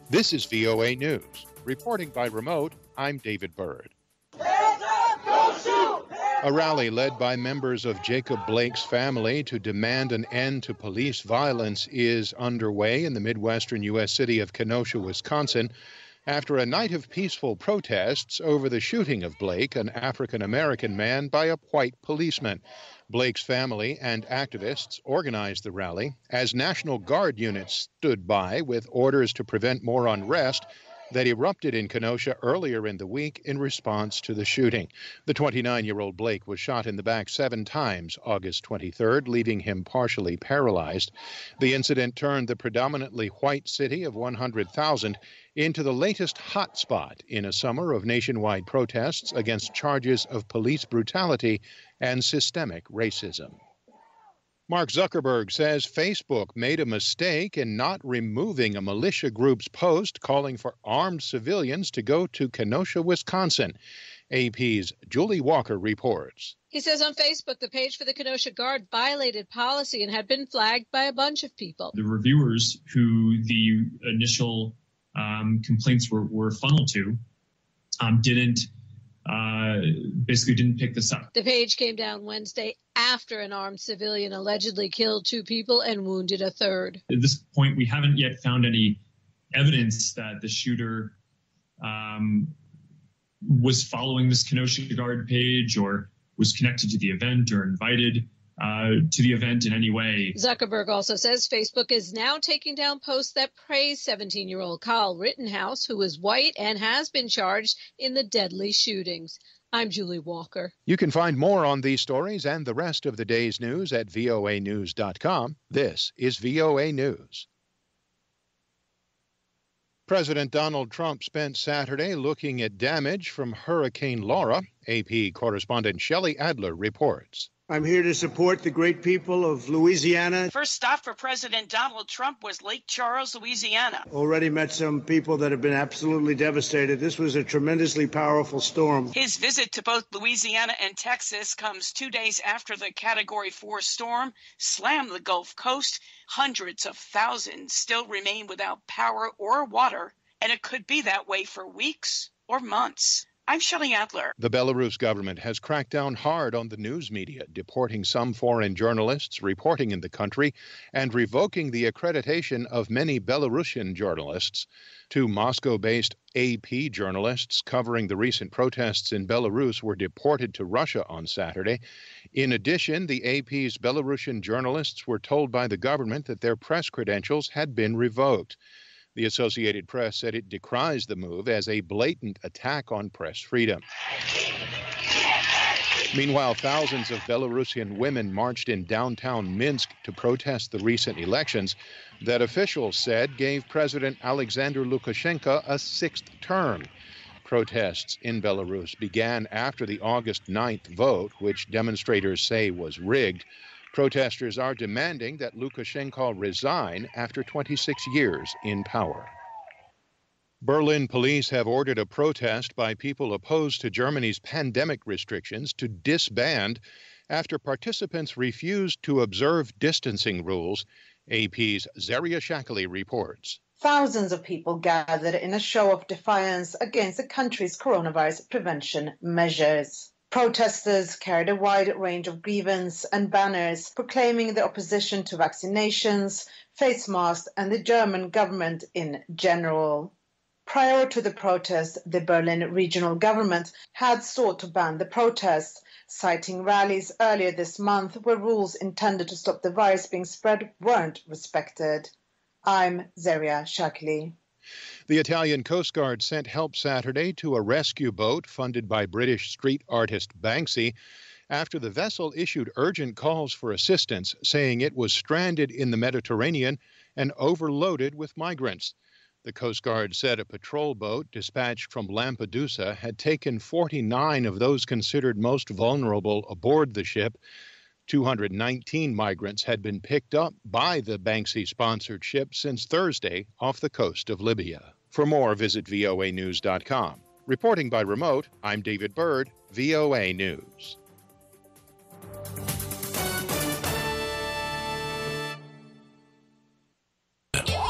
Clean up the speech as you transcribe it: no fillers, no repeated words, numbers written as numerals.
This is VOA News. Reporting by remote, I'm David Byrd. A rally led by members of Jacob Blake's family to demand an end to police violence is underway in the Midwestern U.S. city of Kenosha, Wisconsin, after a night of peaceful protests over the shooting of Blake, an African-American man, by a white policeman. Blake's family and activists organized the rally as National Guard units stood by with orders to prevent more unrest that erupted in Kenosha earlier in the week in response to the shooting. The 29-year-old Blake was shot in the back 7 times August 23rd, leaving him partially paralyzed. The incident turned the predominantly white city of 100,000 into the latest hotspot in a summer of nationwide protests against charges of police brutality and systemic racism. Mark Zuckerberg says Facebook made a mistake in not removing a militia group's post calling for armed civilians to go to Kenosha, Wisconsin. AP's Julie Walker reports. He says on Facebook the page for the Kenosha Guard violated policy and had been flagged by a bunch of people. The reviewers who the initial complaints were funneled to basically didn't pick this up. The page came down Wednesday after an armed civilian allegedly killed 2 people and wounded a third. At this point, we haven't yet found any evidence that the shooter was following this Kenosha Guard page or was connected to the event or invited to the event in any way. Zuckerberg also says Facebook is now taking down posts that praise 17-year-old Kyle Rittenhouse, who is white and has been charged in the deadly shootings. I'm Julie Walker. You can find more on these stories and the rest of the day's news at voanews.com. This is VOA News. President Donald Trump spent Saturday looking at damage from Hurricane Laura. AP correspondent Shelley Adler reports. I'm here to support the great people of Louisiana. First stop for President Donald Trump was Lake Charles, Louisiana. Already met some people that have been absolutely devastated. This was a tremendously powerful storm. His visit to both Louisiana and Texas comes 2 days after the Category 4 storm slammed the Gulf Coast. Hundreds of thousands still remain without power or water, and it could be that way for weeks or months. I'm Shelley Adler. The Belarus government has cracked down hard on the news media, deporting some foreign journalists reporting in the country and revoking the accreditation of many Belarusian journalists. 2 Moscow-based AP journalists covering the recent protests in Belarus were deported to Russia on Saturday. In addition, the AP's Belarusian journalists were told by the government that their press credentials had been revoked. The Associated Press said it decries the move as a blatant attack on press freedom. Meanwhile, thousands of Belarusian women marched in downtown Minsk to protest the recent elections that officials said gave President Alexander Lukashenko a 6th term. Protests in Belarus began after the August 9th vote, which demonstrators say was rigged. Protesters are demanding that Lukashenko resign after 26 years in power. Berlin police have ordered a protest by people opposed to Germany's pandemic restrictions to disband after participants refused to observe distancing rules. AP's Zaria Shakali reports. Thousands of people gathered in a show of defiance against the country's coronavirus prevention measures. Protesters carried a wide range of grievances and banners proclaiming their opposition to vaccinations, face masks, and the German government in general. Prior to the protest, the Berlin regional government had sought to ban the protests, citing rallies earlier this month where rules intended to stop the virus being spread weren't respected. I'm Zaria Shakli. The Italian Coast Guard sent help Saturday to a rescue boat funded by British street artist Banksy after the vessel issued urgent calls for assistance, saying it was stranded in the Mediterranean and overloaded with migrants. The Coast Guard said a patrol boat dispatched from Lampedusa had taken 49 of those considered most vulnerable aboard the ship. 219 migrants had been picked up by the Banksy-sponsored ship since Thursday off the coast of Libya. For more, visit voanews.com. Reporting by remote, I'm David Byrd, VOA News.